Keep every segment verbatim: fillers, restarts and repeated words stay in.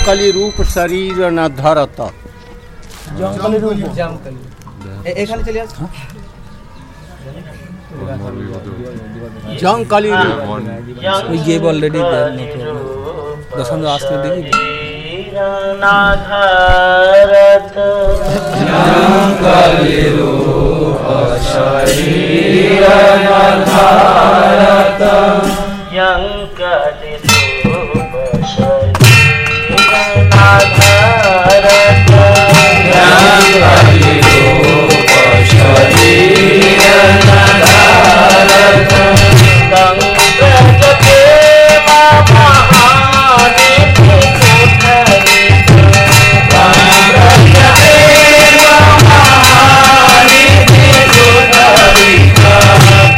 कली रूप शरीर न धरत। जंकली रूप जंकली एखाने चलिए जंकली रूप we gave already there, no problem. Dasan ask me देखिए जंकली रूप शरीर न धरत जंकली रूप शरीर न धरत जंकली रूप शरीर न धरत गंगज प्रेम महानि कुठरि गंगज प्रेम महानि कुठरि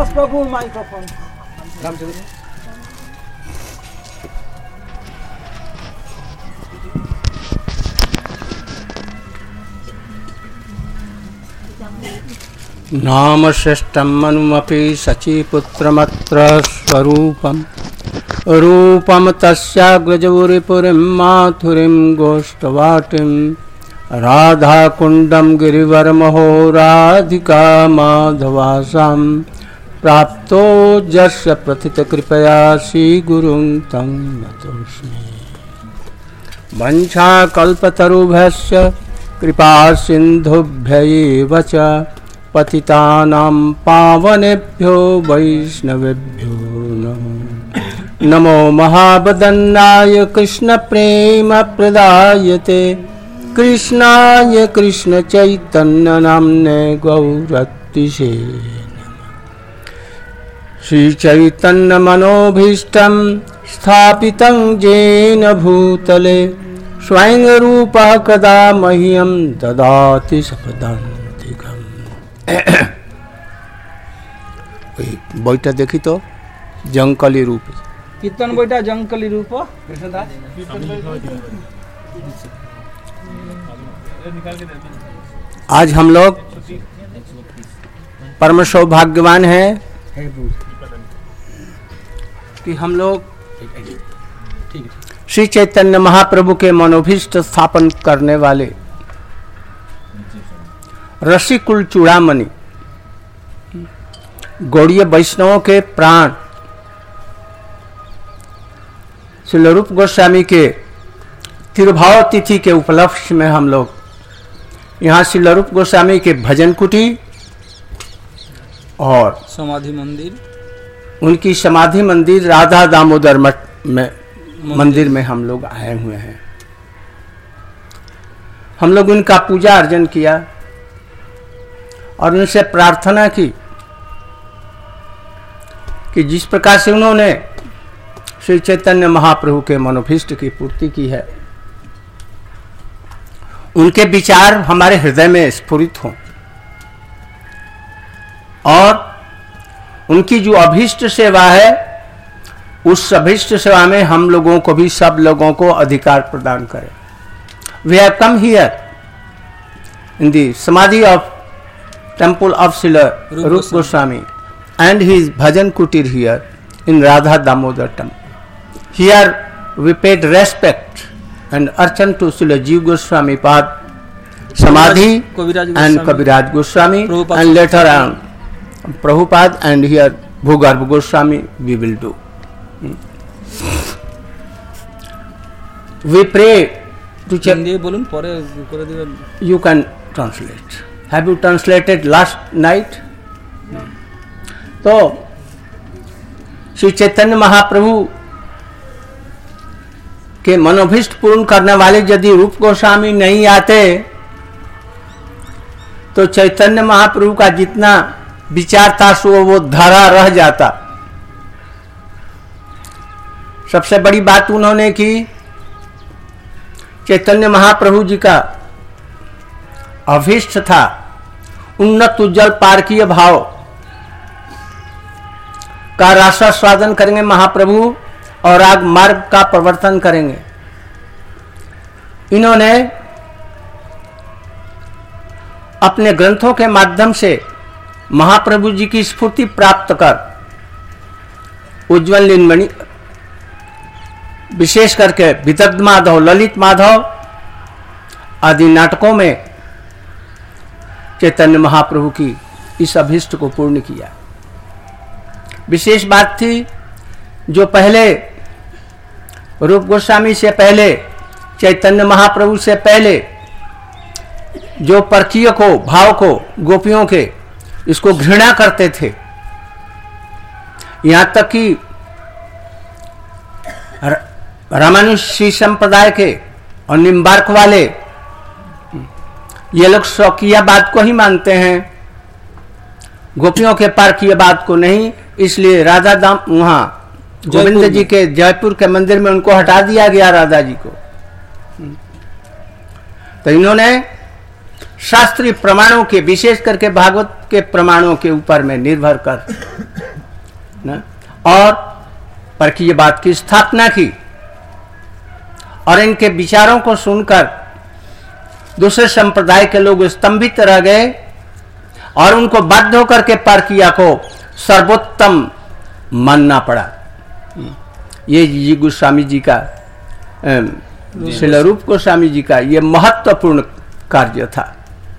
बस प्रभु माइक्रोफोन रामचंद्र नाम श्रेष्ठम मनुमपि शचीपुत्रमत्र स्वरूपम रूपम तस्याग्रजौरिपुरीं माथुरीं गोष्ठवाटिं राधाकुण्डं गिरिवरमहो राधिका माधवासां प्राप्तो यस्य प्रथितकृपया श्रीगुरुं तं नतोऽस्मि। वंशाकल्पतरुभ्यश्च कृपा सिन्धुभ्य एव च पतितानां पावनेभ्यो वैष्णवेभ्यो नमो नमो महावदन्नाय कृष्ण प्रेम प्रदायते कृष्णाय कृष्ण चैतन्य नाम्ने गौरतिसे श्री चैतन्य मनोभीष्टं स्थापितं येन भूतले स्वयं रूपः कदा मह्यं ददाति सपदान्तिकम्। बईटा देखी तो जंकली रूप कीर्तन बईटा जंकली रूप कृष्णदास आज हम लोग परम सौभाग्यवान हैं कि हम लोग श्री चैतन्य महाप्रभु के मनोभीष्ट स्थापन करने वाले रसिकुल चूड़ामणि गौड़ीय वैष्णवों के प्राण श्री रूप गोस्वामी के तिरुभाव तिथि के उपलक्ष्य में हम लोग यहाँ श्री रूप गोस्वामी के भजन कुटी और समाधि मंदिर उनकी समाधि मंदिर राधा दामोदर मठ में मंदिर में हम लोग आए हुए हैं। हम लोग उनका पूजा अर्चन किया और उनसे प्रार्थना की कि जिस प्रकार से उन्होंने श्री चैतन्य महाप्रभु के मनोभीष्ट की पूर्ति की है उनके विचार हमारे हृदय में स्फुरित हों और उनकी जो अभीष्ट सेवा है उस अभीष्ट सेवा में हम लोगों को भी सब लोगों को अधिकार प्रदान करें। We have come here in the samadhi of temple of Shri Rupa Goswami and his bhajan kutir here in Radha Damodar temple. Here we paid respect and archan to Srila Jiva Goswami Pad Samadhi and Kaviraj Goswami and later on Prabhupada and here Bhugarbha Goswami we will do. We pray to check. You can translate. Have you translated last night? तो श्री चैतन्य महाप्रभु के मनोभीष्ट पूर्ण करने वाले यदि रूप गोस्वामी नहीं आते तो चैतन्य महाप्रभु का जितना विचार था सो वो धरा रह जाता। सबसे बड़ी बात उन्होंने की चैतन्य महाप्रभु जी का अभीष्ट था उन्नत उज्जवल पारकीय भाव का रासास्वादन करेंगे महाप्रभु और राग मार्ग का प्रवर्तन करेंगे। इन्होंने अपने ग्रंथों के माध्यम से महाप्रभु जी की स्फूर्ति प्राप्त कर उज्ज्वल लीनमणि विशेष करके विदग्ध माधव ललित माधव आदि नाटकों में चैतन्य महाप्रभु की इस अभीष्ट को पूर्ण किया। विशेष बात थी जो पहले रूप गोस्वामी से पहले चैतन्य महाप्रभु से पहले जो परकीय को भाव को गोपियों के इसको घृणा करते थे यहाँ तक कि रामानुजी संप्रदाय के और निम्बार्क वाले ये लोग शौकिया बात को ही मानते हैं गोपियों के पारकीय बात को नहीं। इसलिए राधा दाम वहां गोविंद जी के जयपुर के मंदिर में उनको हटा दिया गया राधा जी को। तो इन्होंने शास्त्रीय प्रमाणों के विशेष करके भागवत के प्रमाणों के ऊपर में निर्भर कर ना, और परकीय बात की स्थापना की। और इनके विचारों को सुनकर दूसरे संप्रदाय के लोग स्तंभित रह गए और उनको बाध्य होकर के परकीय को सर्वोत्तम मानना पड़ा। ये जी गोस्वामी जी का, श्रील रूप गोस्वामी जी का ये महत्वपूर्ण कार्य था।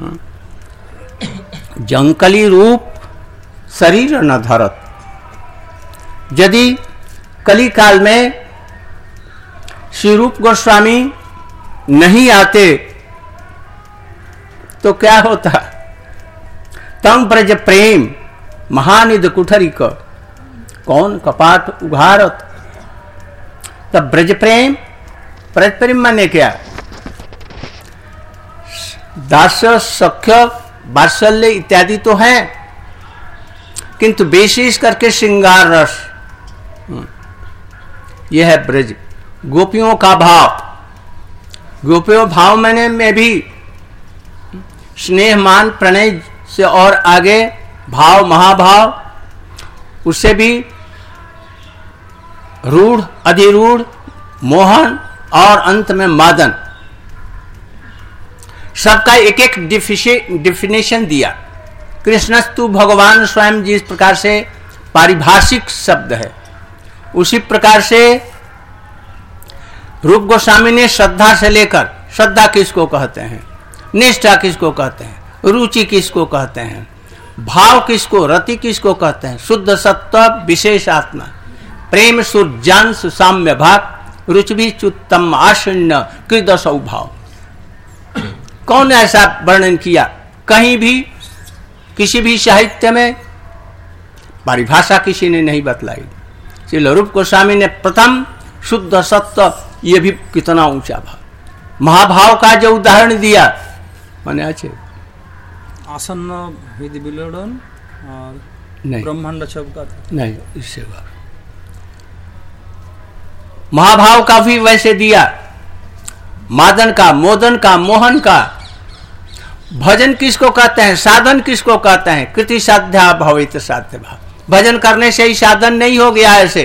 जंकली रूप शरीर न धरत। यदि कली काल में श्री रूप गोस्वामी नहीं आते तो क्या होता? तंग ब्रज प्रेम महानिध कुठरी को कौन कपाट उघारत। तब ब्रज प्रेम, ब्रज प्रेम माने क्या? दास्य, सख्य, वात्सल्य इत्यादि तो हैं, किंतु विशेष करके श्रृंगार रस, यह है ब्रज। गोपियों का भाव, गोपियों भाव मैंने में भी स्नेह मान प्रणय से और आगे भाव, महाभाव, उससे भी रूढ़, अधिरूढ़, मोहन और अंत में मादन। सबका एक एक डिफिनेशन दिया। कृष्णस्तु भगवान स्वयं जिस प्रकार से पारिभाषिक शब्द है, उसी प्रकार से रूप गोस्वामी ने श्रद्धा से लेकर, श्रद्धा किसको कहते हैं, निष्ठा किसको कहते हैं, रुचि किसको कहते हैं, भाव किसको, रति किसको कहते हैं, शुद्ध सत्व विशेष आत्मा, प्रेम सुजान सुसाम्य भाग, रुचि भी चुत्तम आशन्न कृद सौभाव। कौन ऐसा वर्णन किया? कहीं भी किसी भी साहित्य में परिभाषा किसी ने नहीं बतलाई। श्री रूप गोस्वामी ने प्रथम शुद्ध सत्व, ये भी कितना ऊंचा भाव, महाभाव का जो उदाहरण दिया, माने अच्छे आसन्न विधि विलोड़न और नहीं, ब्रह्मांड का नहीं, इससे महाभाव का भी वैसे दिया, मादन का, मोदन का, मोहन का। भजन किसको कहते हैं, साधन किसको कहते हैं? कृति साध्या भवित साध्य भाव। भजन करने से ही साधन नहीं हो गया। ऐसे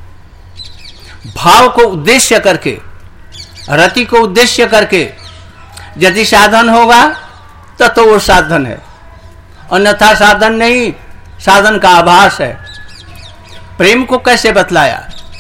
भाव को उद्देश्य करके, रति को उद्देश्य करके यदि साधन होगा तो तो वो साधन है, अन्यथा साधन नहीं, साधन का आभास है। प्रेम को कैसे बतलाया?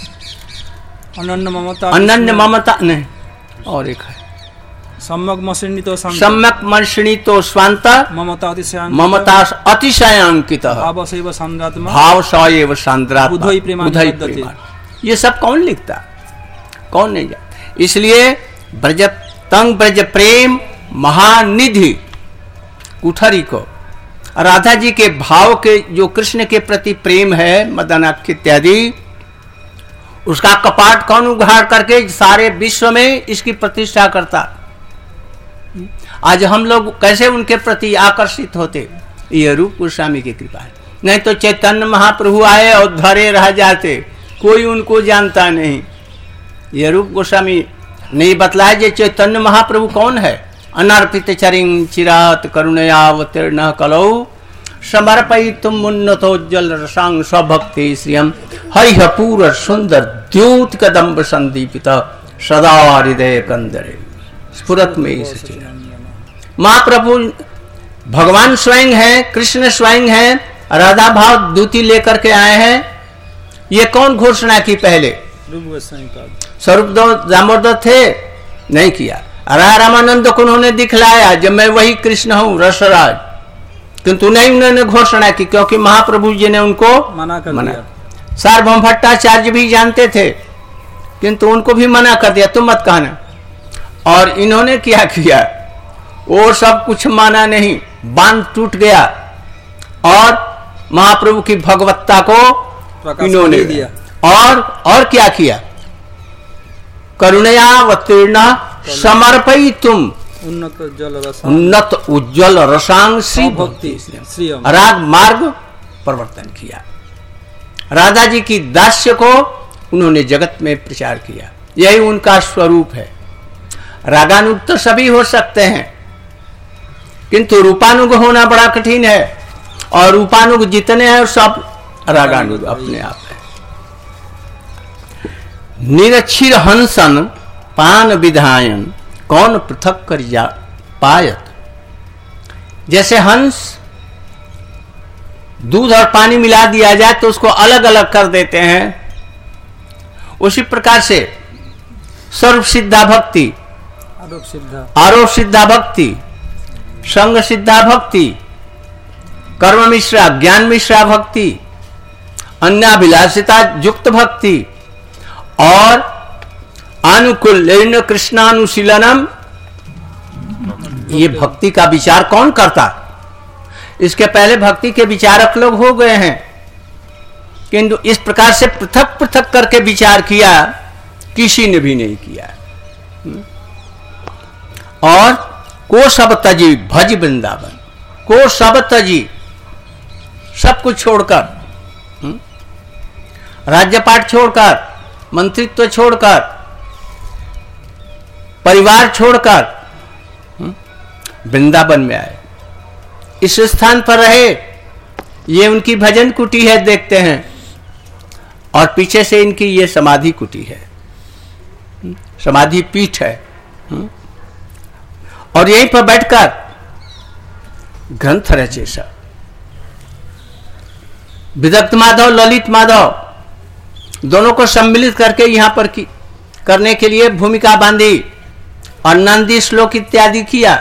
अनन्य ममता, अनन्य ममता नहीं, और एक है सम्यक मसृणितो शांत, सम्यक मर्षणितो स्वांत, ममता अतिशय, ममता अतिशय अंकित, भाव सैव सांद्रात्मा, भाव सैव सांद्रात्मा, बुधोई प्रेमान् बुधोई वर्धते। प्रेमान्। ये सब कौन लिखता? कौन नहीं जानता? इसलिए ब्रज तंग ब्रज प्रेम महानिधि कुठरी को, राधा जी के भाव के, जो कृष्ण के प्रति प्रेम है, मदनाक्ष इत्यादि, उसका कपाट कौन उघाड़ करके सारे विश्व में इसकी प्रतिष्ठा करता। आज हम लोग कैसे उनके प्रति आकर्षित होते? ये रूप गोस्वामी की कृपा है। नहीं तो चैतन्य महाप्रभु आए और धरे रह जाते, कोई उनको जानता नहीं। ये रूप गोस्वामी ने बतलाया जे चैतन्य महाप्रभु कौन है। अनर्पित चरिंग चिरात करुणयावतीर्ण कलौ समर्पयितुम उन्नतोज्जल रसांग स्वभक्ति श्रियम हरिह पूर सुंदर द्योत कदम्ब संदीपित सदा हृदय कंदरे स्फुरत में सचिन। महाप्रभु भगवान स्वयं है, कृष्ण स्वयं है, राधा भाव दूती लेकर के आए हैं। ये कौन घोषणा की? पहले स्वरूप दामोदर थे, नहीं किया। राधा रामानंद को उन्होंने दिखलाया जब मैं वही कृष्ण हूँ रसराज, किंतु नहीं उन्होंने घोषणा की, क्योंकि महाप्रभु जी ने उनको मना कर मना। दिया। सार्वभौम भट्टाचार्य भी जानते थे, किंतु उनको भी मना कर दिया, तुम मत कहना। और इन्होंने क्या किया? वो सब कुछ माना नहीं, बांध टूट गया और महाप्रभु की भगवत्ता को इन्होंने दिया। और और क्या किया? करुणयावतीर्ण समर्पयितुम उन्नत जल रस उन्नत उज्जवल रसांग श्री भक्ति श्रियम राग मार्ग परिवर्तन किया। राधा जी की दास्य को उन्होंने जगत में प्रचार किया। यही उनका स्वरूप है। रागानुग तो सभी हो सकते हैं, किंतु रूपानुग होना बड़ा कठिन है। और रूपानुग जितने हैं सब रागानुग अपने आप है। निरक्षीर हंसन पान विधायन कौन पृथक कर जा पायत। जैसे हंस दूध और पानी मिला दिया जाए तो उसको अलग अलग कर देते हैं, उसी प्रकार से सर्व सिद्धा भक्ति, आरोप सिद्धा आरोप सिद्धा भक्ति, संग सिद्धा भक्ति, कर्म मिश्रा ज्ञान मिश्रा भक्ति, अन्याभिलाषिता युक्त भक्ति और अनुकूल कृष्णानुशीलनम, ये भक्ति का विचार कौन करता। इसके पहले भक्ति के विचारक लोग हो गए हैं, किंतु इस प्रकार से पृथक पृथक करके विचार किया किसी ने भी नहीं किया। और को सब तजी भज वृंदावन, को सब तजी, सब कुछ छोड़कर, राज्यपाट छोड़कर, मंत्रित्व छोड़कर, परिवार छोड़कर वृंदावन में आए, इस स्थान पर रहे। ये उनकी भजन कुटी है, देखते हैं, और पीछे से इनकी ये समाधि कुटी है, समाधि पीठ है। और यहीं पर बैठकर ग्रंथ रचे सब। विदग्ध माधव, ललित माधव दोनों को सम्मिलित करके यहां पर की, करने के लिए भूमिका बांधी और नंदी श्लोक इत्यादि किया।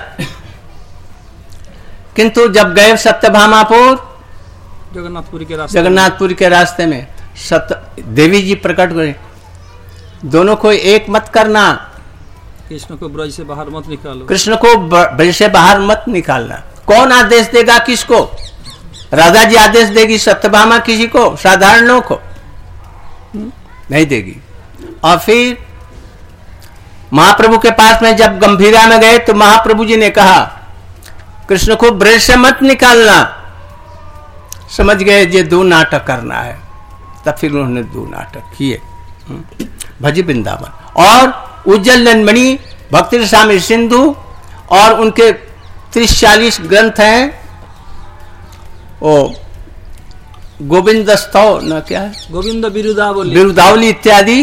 किंतु जब गए सत्यभामापुर, जगन्नाथपुरी के रास्ते जगन्नाथपुरी के रास्ते में सत्य देवी जी प्रकट हुए, दोनों को एक मत करना, कृष्ण को ब्रज से बाहर मत निकालो, कृष्ण को ब्रज से बाहर मत निकालना। कौन आदेश देगा किसको? राधा जी आदेश देगी सत्यभामा किसी को? साधारण लोग को नहीं देगी। और फिर महाप्रभु के पास में जब गंभीरा में गए तो महाप्रभु जी ने कहा कृष्ण को ब्रज से मत निकालना। समझ गए ये दो नाटक करना है, तब फिर उन्होंने दो नाटक किए, भज वृंदावन और उज्जवल नंदमणि, भक्ति रसामृत सिंधु, और उनके तीस चालीस ग्रंथ हैं। ओ गोविंद स्तव न क्या है, गोविंद बिरुदावली, बिरुदावली इत्यादि,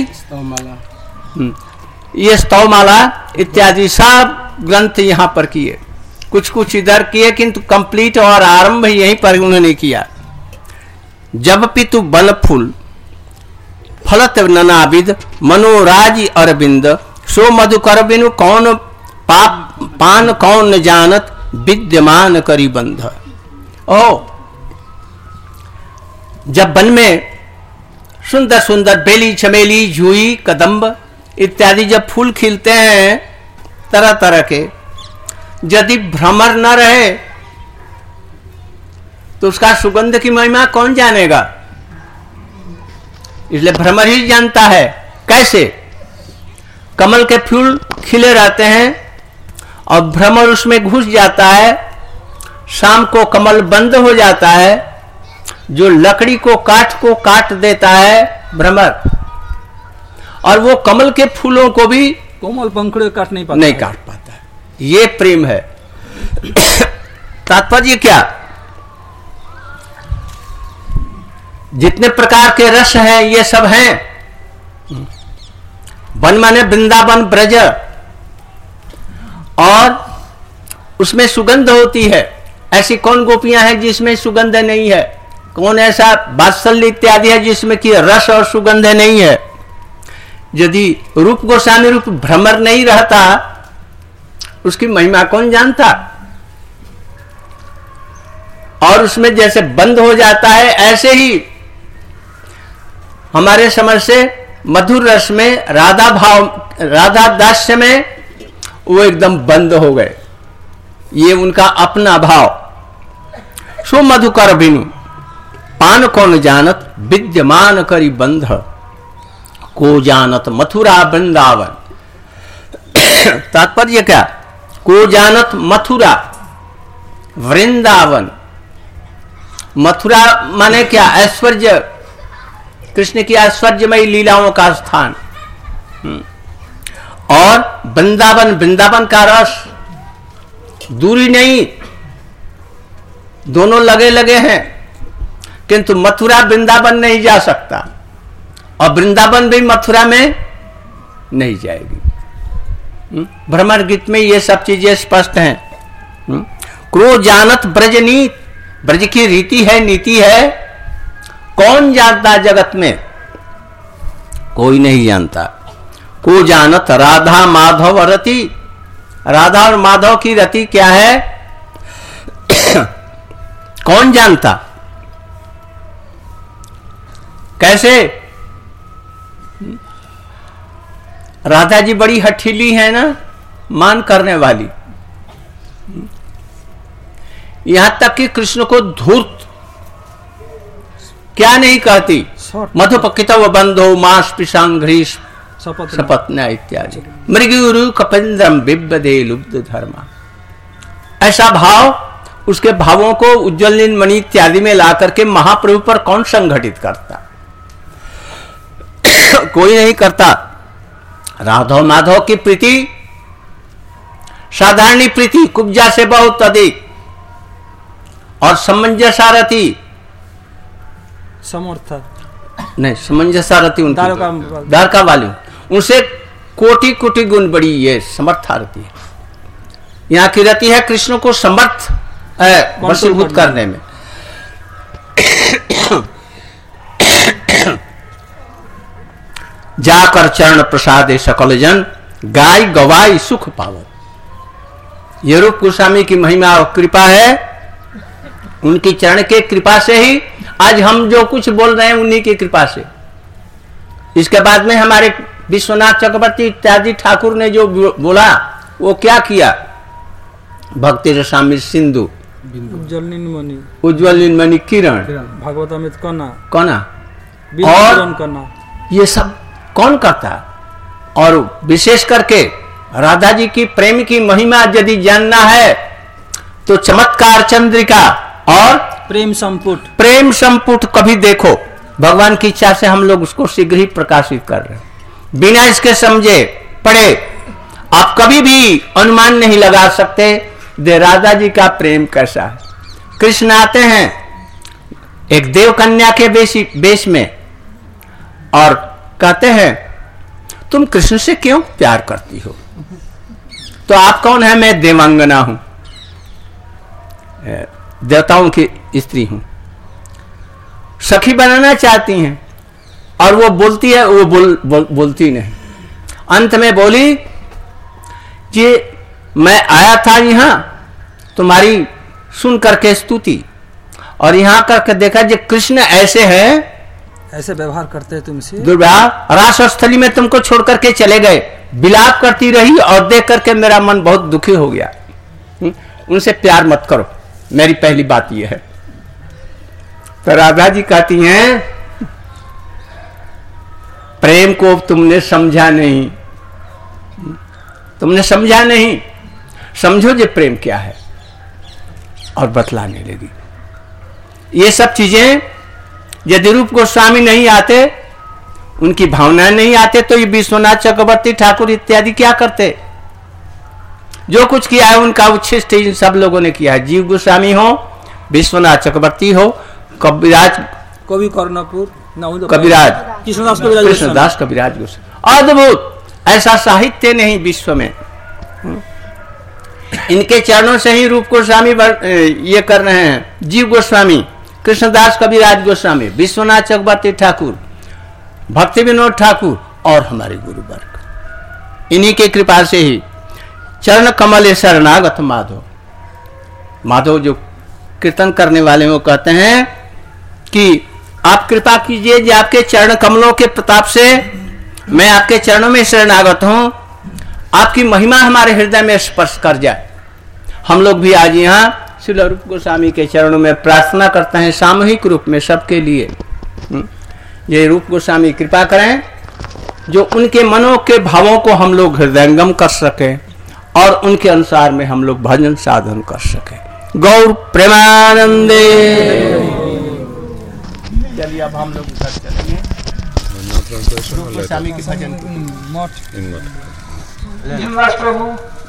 ये स्तवमाला इत्यादि सब ग्रंथ यहाँ पर किए। कुछ कुछ इधर किए, किंतु कंप्लीट और आरंभ यहीं पर उन्होंने किया। जब पितु बन फूल फलत ननाविद मनोराज अरविंद, सो मधुकर बिनु कौन पाप पान कौन न जानत, विद्यमान करी बंध। ओ जब वन में सुंदर सुंदर बेली, चमेली, जूही, कदम्ब इत्यादि जब फूल खिलते हैं तरह तरह के, यदि भ्रमर न रहे तो उसका सुगंध की महिमा कौन जानेगा? इसलिए भ्रमर ही जानता है। कैसे? कमल के फूल खिले रहते हैं और भ्रमर उसमें घुस जाता है, शाम को कमल बंद हो जाता है, जो लकड़ी को काट को काट देता है भ्रमर, और वो कमल के फूलों को भी कोमल पंखुड़े काट नहीं पाता, नहीं काट पाता है। ये प्रेम है। तात्पर्य क्या? जितने प्रकार के रस हैं ये सब हैं। वन माने वृंदावन ब्रज, और उसमें सुगंध होती है। ऐसी कौन गोपियां हैं जिसमें सुगंध नहीं है? कौन ऐसा वात्सल्य इत्यादि है जिसमें कि रस और सुगंध नहीं है? यदि रूप गोस्वामी रूप भ्रमर नहीं रहता, उसकी महिमा कौन जानता? और उसमें जैसे बंद हो जाता है, ऐसे ही हमारे समझ से मधुर रस में राधा भाव, राधा दास्य में वो एकदम बंद हो गए। ये उनका अपना भाव। सो मधुकर बिनु पान कौन जानत, विद्यमान करी बंध, को जानत मथुरा वृंदावन। तात्पर्य क्या? को जानत मथुरा वृंदावन। मथुरा माने क्या? ऐश्वर्य, कृष्ण की ऐश्वर्यमयी लीलाओं का स्थान। और वृंदावन, वृंदावन का रस, दूरी नहीं, दोनों लगे लगे हैं। किंतु मथुरा वृंदावन नहीं जा सकता और वृंदावन भी मथुरा में नहीं जाएगी। भ्रमर गीत में ये सब चीजें स्पष्ट हैं। क्रो जानत ब्रज नीत, ब्रज की रीति है, नीति है, कौन जानता जगत में? कोई नहीं जानता। को जानत राधा माधव रति, राधा और माधव की रति क्या है कौन जानता? कैसे? राधा जी बड़ी हठीली है ना, मान करने वाली। यहां तक कि कृष्ण को धूर्त क्या नहीं कहती, मधुपकितव बंधो मास पिशांघ्रीश सपत्ना इत्यादि, मृगुरु कपिंद्रम बिब्बदे लुब्ध धर्मा। ऐसा भाव, उसके भावों को उज्ज्वल नीलमणि इत्यादि में ला करके महाप्रभु पर कौन संघटित करता? कोई नहीं करता। राधव माधव की प्रीति साधारणी प्रीति, कुब्जा से बहुत अधिक, और समंजसारथी समर्थ नहीं, समंजसारथी उनकी द्वारका- द्वारका वाली, उनसे कोटि कोटि गुण बड़ी ये समर्थारथी है। यहाँ की रति है कृष्ण को समर्थ वशीभूत करने में। जाकर चरण प्रसादे सकल जन, गाय गवाई सुख पावत। ये रूप गोस्वामी की महिमा और कृपा है, उनकी चरण के कृपा से ही आज हम जो कुछ बोल रहे हैं, उन्हीं की कृपा से। इसके बाद में हमारे विश्वनाथ चक्रवर्ती इत्यादि ठाकुर ने जो बोला, वो क्या किया? भक्ति रसामृत सिंधु, उज्ज्वल नीलमणि, उज्ज्वल नीलमणि किरण, भागवतामृत कना, कौना, और करना, ये सब कौन करता? और विशेष करके राधा जी की प्रेम की महिमा यदि जानना है तो चमत्कार चंद्रिका और प्रेम संपुट, प्रेम संपुट कभी देखो। भगवान की इच्छा से हम लोग उसको शीघ्र ही प्रकाशित कर रहे हैं। बिना इसके समझे पढ़े आप कभी भी अनुमान नहीं लगा सकते दे राधा जी का प्रेम कैसा है। कृष्ण आते हैं एक देव कन्या के वेश में और कहते हैं तुम कृष्ण से क्यों प्यार करती हो? तो आप कौन है? मैं देवांगना हूं, देवताओं की स्त्री हूं, सखी बनाना चाहती हैं। और वो बोलती है, वो बोल, बोल बोलती नहीं। अंत में बोली कि मैं आया था यहां तुम्हारी सुन करके स्तुति, और यहां करके देखा कि कृष्ण ऐसे है, ऐसे व्यवहार करते हैं तुमसे, दुर्व्यवहार, रास स्थली में तुमको छोड़ करके चले गए। विलाप करती रही और देख करके मेरा मन बहुत दुखी हो गया। उनसे प्यार मत करो, मेरी पहली बात यह है। तो राधा जी कहती हैं प्रेम को तुमने समझा नहीं, तुमने समझा नहीं, समझो जे प्रेम क्या है। और बतलाने लगी ये सब चीजें। यदि रूप गोस्वामी नहीं आते, उनकी भावनाएं नहीं आते, तो ये विश्वनाथ चक्रवर्ती ठाकुर इत्यादि क्या करते? जो कुछ किया है उनका उच्छिष्ट इन सब लोगों ने किया है। जीव गोस्वामी हो, विश्वनाथ चक्रवर्ती हो, कविराज कवि कर्णपुर, कविराज कृष्णदास कविराज, कृष्णदास कविराज गोस्वामी, अद्भुत। ऐसा साहित्य नहीं विश्व में। इनके चरणों से ही रूप गोस्वामी ये कर रहे हैं। जीव गोस्वामी, कृष्णदास कविराज गोस्वामी, विश्वनाथ चक्रवर्ती ठाकुर, भक्ति विनोद ठाकुर और हमारे गुरु वर्ग, इन्हीं के कृपा से ही चरण कमल शरणागत माधव। माधव जो कीर्तन करने वाले वो कहते हैं कि आप कृपा कीजिए जो आपके चरण कमलों के प्रताप से मैं आपके चरणों में शरणागत हूं, आपकी महिमा हमारे हृदय में स्पर्श कर जाए। हम लोग भी आज यहाँ श्री रूप गोस्वामी के चरणों में प्रार्थना करते हैं, सामूहिक रूप में सबके लिए। ये रूप गोस्वामी कृपा करें जो उनके मनों के भावों को हम लोग हृदयंगम कर सके और उनके अनुसार में हम लोग भजन साधन कर सके। गौर प्रेमानंदे। चलिए अब हम लोग उधर चलेंगे रूप गोस्वामी के भजन को। मठ धन्यवाद प्रभु।